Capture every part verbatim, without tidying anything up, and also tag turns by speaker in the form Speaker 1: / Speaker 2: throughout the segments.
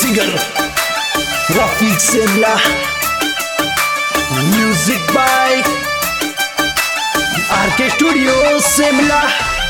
Speaker 1: Singer Rafiq Semla, music by R K studio Semla.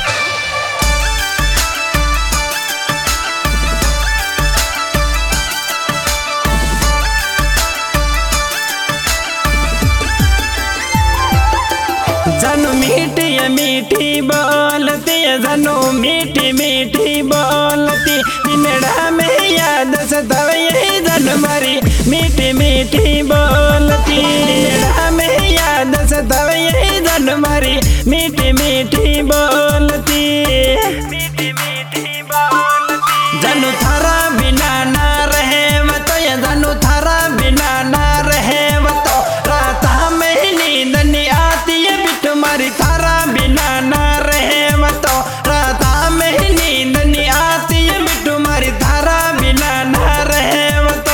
Speaker 2: जानू मीठी मीठी बोलती जानू मीठी मीठी बोलती दिनड़ा में याद सतावे जानू मारी मीठी मीठी बोलती दिनड़ा में याद सतावे जानू मारी मीठी मीठी बोलती मीठी मीठी बोलती। जानू थारा बिना ना रहे वो तो ये जानू थारा बिना ना रहे वो तो रात में नींद नहीं आती है बिट्टू मारी थारा बिना ना रहे वो तो रात में नींद नहीं आती है बिट्टू मारी थारा बिना ना रहे वो तो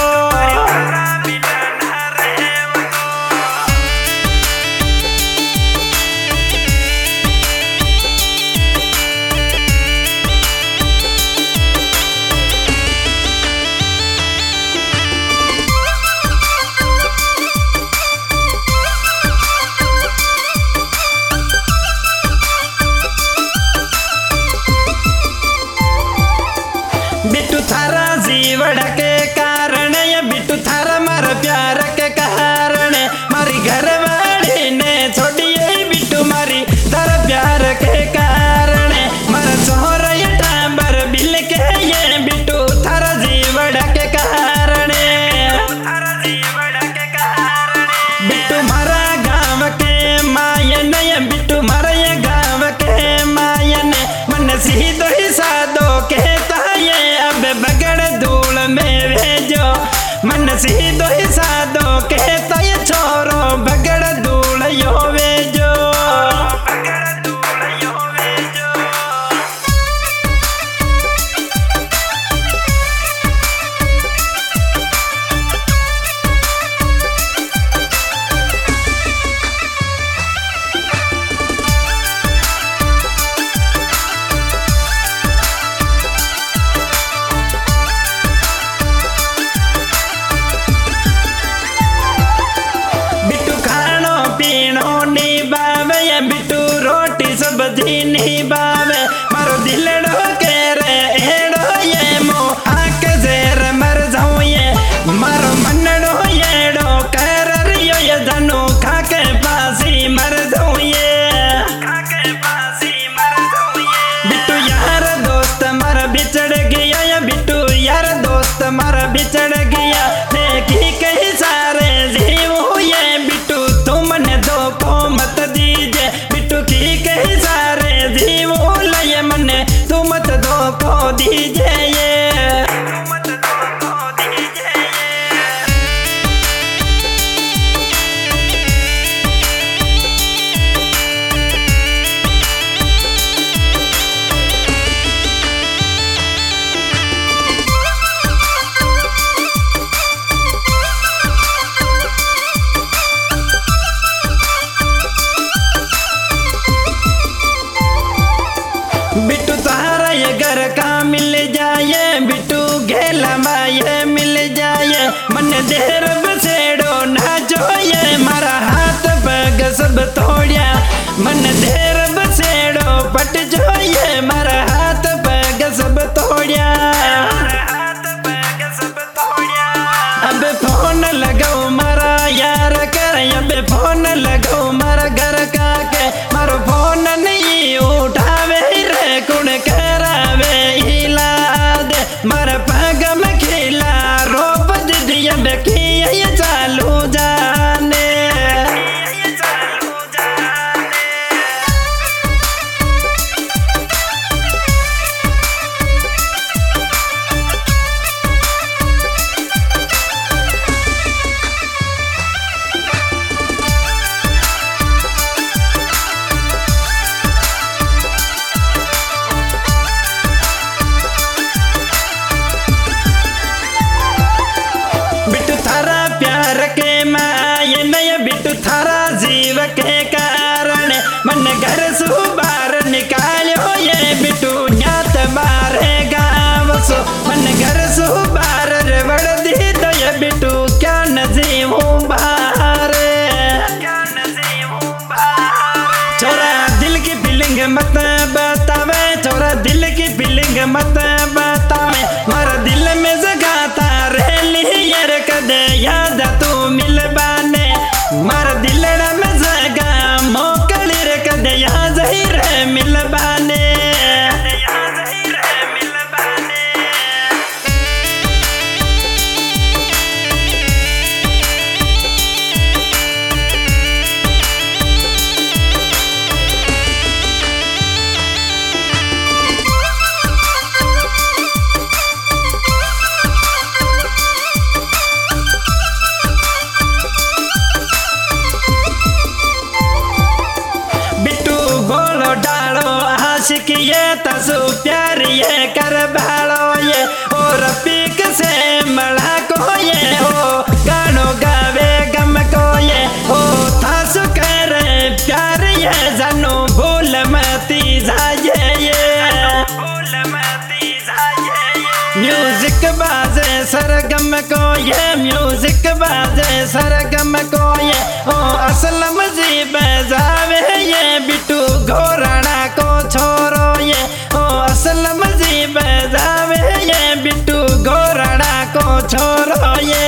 Speaker 2: बिट्टू थारा जीवड़ के कारण या बिट्टू थारा मारा प्यार के कारण मारी घर वाली ने छोड़िए बिट्टू मारी थारा प्यार के कारण मारा सोहरा ये टाबर बिल के ये बिट्टू थारा जीवड़ के कारण बिट्टू मारा गाँव के मायन या बिट्टू मारा ये गाँव के मायन मन सीधो ही साधो कहता ये अब बगड़ धूल में भेजो मन सीधो ही साधो कहता ये छोरो बगड़ धूल यो भेजो बगड़ धूल यो भेजो। पीनो नी बावे या बिट्टू रोटी सब्जी नी बावे मारो दिलड़ो के रे हेड़ो ये मो आक जेर मर जाऊं ये मारो मनड़ो येड़ो कर रियो ये जानू खाके पासी मर जाऊं ये खाके पासी मर जाऊं ये। बिट्टू यार दोस्त मर बिछड़ गया या बिट्टू यार दोस्त मर बिछड़ गया देखी कहीं सारे जीव हुए बिट्टू तुमने दो को मत दीजे बिट्टू की कहीं सारे जीव लय मने तुम मत दो को दीजे ये मत दो को दीजे बिट्टू तारा ये घर का मिल जाए बिट्टू घेला माये मिल जाए मन देर बसेड़ो ना जोए मारा हाथ पग सब तोड़िया मन देर बसेड़ो पट जोए मारा हाथ पग सब तोड़िया अब फोन लगाओ मारा यार कर अब फोन लगाओ मारा घर का के मारो फोन नहीं उठावे रे कुण करावे हिला दे मारा पगम खिला रोप दिया बेकिया ये चालू जाने जीव के कारण मन घर सु बार निकालो ये बिटू न्यात बारे गाँव सो मन घर सु बार रेवड़ मत बतावे मारा दिल में जगाता रहली यार कदे याद तू मिलबाने मारा दिलड़ा में जगा मोकली रे कदे याद ही रे मिलबाने आशिक ये तसु प्यार ये कर भालो ये और पीक से मड़ा को ये हो गानो गावे गम को ये हो तसु कर प्यार ये जनो भूल मती जाए ये म्यूजिक बाजे सरगम को ये म्यूजिक बाजे सरगम को ये ओ असलम जी बजावे ये बिट्टू घोराना को छोरो ये ओ असलम जी बजावे ये बिट्टू घोराना को छोरो ये